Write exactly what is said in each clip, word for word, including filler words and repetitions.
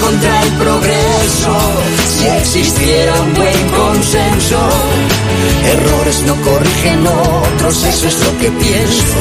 contra el progreso. Si existiera un buen consenso, errores no corrigen otros, eso es lo que pienso.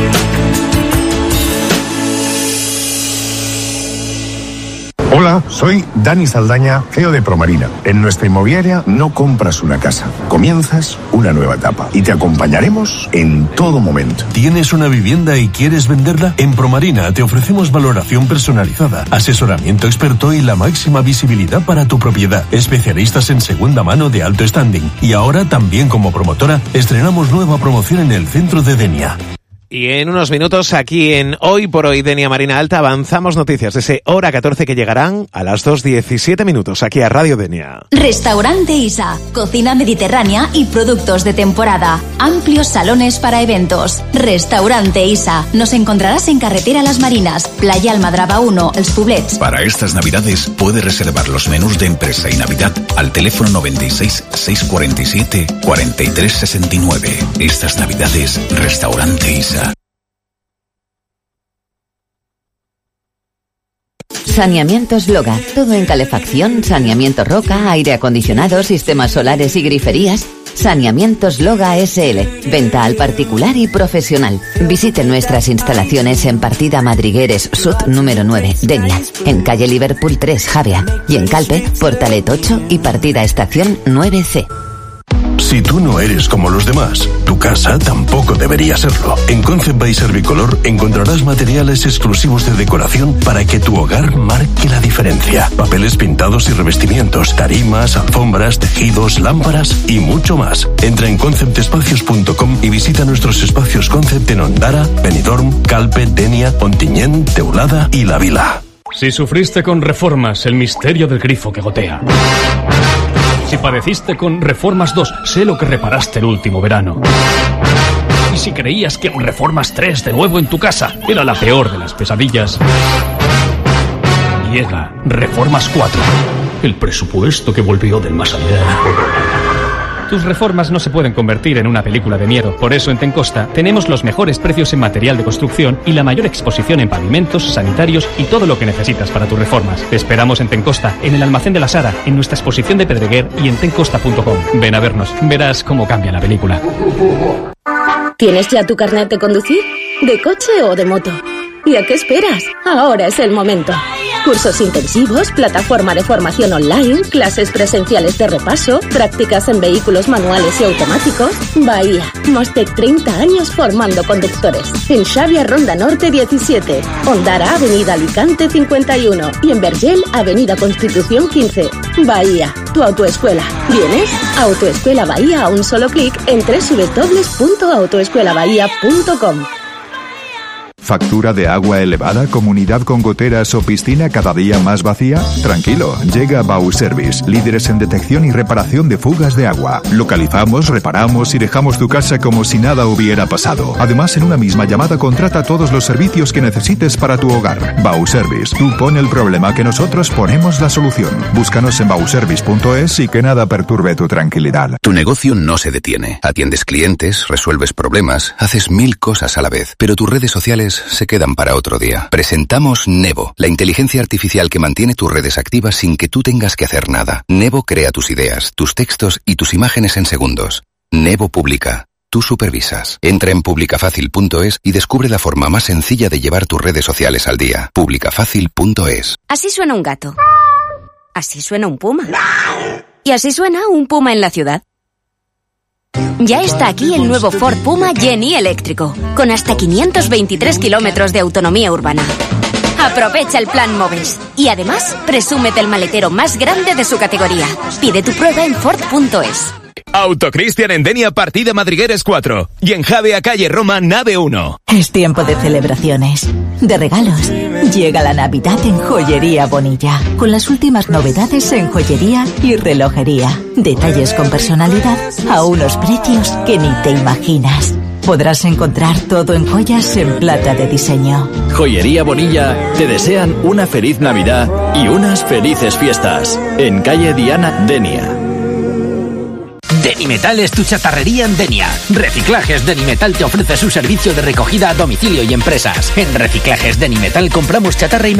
Hola, soy Dani Saldaña, C E O de Promarina. En nuestra inmobiliaria no compras una casa, comienzas una nueva etapa y te acompañaremos en todo momento. ¿Tienes una vivienda y quieres venderla? En Promarina te ofrecemos valoración personalizada, asesoramiento experto y la máxima visibilidad para tu propiedad. Especialistas en segunda mano de alto standing. Y ahora también como promotora estrenamos nueva promoción en el centro de Denia. Y en unos minutos, aquí en Hoy por Hoy Denia Marina Alta, avanzamos noticias de ese hora catorce que llegarán a las dos diecisiete minutos, aquí a Radio Denia. Restaurante Isa, cocina mediterránea y productos de temporada. Amplios salones para eventos. Restaurante Isa. Nos encontrarás en Carretera Las Marinas, Playa Almadraba uno, Els Poblets. Para estas navidades, puedes reservar los menús de empresa y Navidad al teléfono noventa y seis, seiscientos cuarenta y siete, cuarenta y tres sesenta y nueve. Estas navidades, Restaurante Isa. Saneamientos Loga, todo en calefacción, saneamiento roca, aire acondicionado, sistemas solares y griferías. Saneamientos Loga S L, venta al particular y profesional. Visite nuestras instalaciones en Partida Madrigueres Sud número nueve, Denia, en calle Liverpool tres, Javea, y en Calpe, Portalet ocho y Partida Estación nueve C. Si tú no eres como los demás, tu casa tampoco debería serlo. En Concept by Servicolor encontrarás materiales exclusivos de decoración para que tu hogar marque la diferencia. Papeles pintados y revestimientos, tarimas, alfombras, tejidos, lámparas y mucho más. Entra en concept espacios punto com y visita nuestros espacios Concept en Ondara, Benidorm, Calpe, Denia, Ontinyent, Teulada y La Vila. Si sufriste con Reformas, el misterio del grifo que gotea. Si padeciste con Reformas dos, sé lo que reparaste el último verano. Y si creías que un Reformas tres de nuevo en tu casa era la peor de las pesadillas, llega Reformas cuatro, el presupuesto que volvió del más allá. Tus reformas no se pueden convertir en una película de miedo. Por eso en Tencosta tenemos los mejores precios en material de construcción y la mayor exposición en pavimentos, sanitarios y todo lo que necesitas para tus reformas. Te esperamos en Tencosta, en el Almacén de la Sara, en nuestra exposición de Pedreguer y en tencosta punto com. Ven a vernos, verás cómo cambia la película. ¿Tienes ya tu carnet de conducir? ¿De coche o de moto? ¿Y a qué esperas? Ahora es el momento. Cursos intensivos, plataforma de formación online, clases presenciales de repaso, prácticas en vehículos manuales y automáticos. Bahía, más de treinta años formando conductores. En Xavia Ronda Norte diecisiete, Ondara Avenida Alicante cincuenta y uno y en Vergel Avenida Constitución quince. Bahía, tu autoescuela. ¿Vienes? Autoescuela Bahía a un solo clic en doble u doble u doble u punto autoescuela bahía punto com. ¿Factura de agua elevada, comunidad con goteras o piscina cada día más vacía? Tranquilo, llega Bauservice, líderes en detección y reparación de fugas de agua. Localizamos, reparamos y dejamos tu casa como si nada hubiera pasado. Además, en una misma llamada contrata todos los servicios que necesites para tu hogar. Bauservice, tú pon el problema que nosotros ponemos la solución. Búscanos en bauservice punto es y que nada perturbe tu tranquilidad. Tu negocio no se detiene. Atiendes clientes, resuelves problemas, haces mil cosas a la vez, pero tus redes sociales se quedan para otro día. Presentamos Nevo, la inteligencia artificial que mantiene tus redes activas sin que tú tengas que hacer nada. Nevo crea tus ideas, tus textos y tus imágenes en segundos. Nevo publica. Tú supervisas. Entra en publica fácil punto es y descubre la forma más sencilla de llevar tus redes sociales al día. publica fácil punto es. Así suena un gato. Así suena un puma. Y así suena un puma en la ciudad. Ya está aquí el nuevo Ford Puma Jenny eléctrico, con hasta quinientos veintitrés kilómetros de autonomía urbana. Aprovecha el plan Moves y además presúmete el maletero más grande de su categoría. Pide tu prueba en Ford punto es. Autocristian en Denia, Partida Madrigueres cuatro y en Javea, calle Roma, nave uno. Es tiempo de celebraciones, de regalos. Llega la Navidad en Joyería Bonilla, con las últimas novedades en joyería y relojería. Detalles con personalidad a unos precios que ni te imaginas. Podrás encontrar todo en joyas en plata de diseño. Joyería Bonilla te desean una feliz Navidad y unas felices fiestas. En calle Diana, Denia. Denimetal es tu chatarrería en Denia. Reciclajes Denimetal te ofrece su servicio de recogida a domicilio y empresas. En Reciclajes Denimetal compramos chatarra y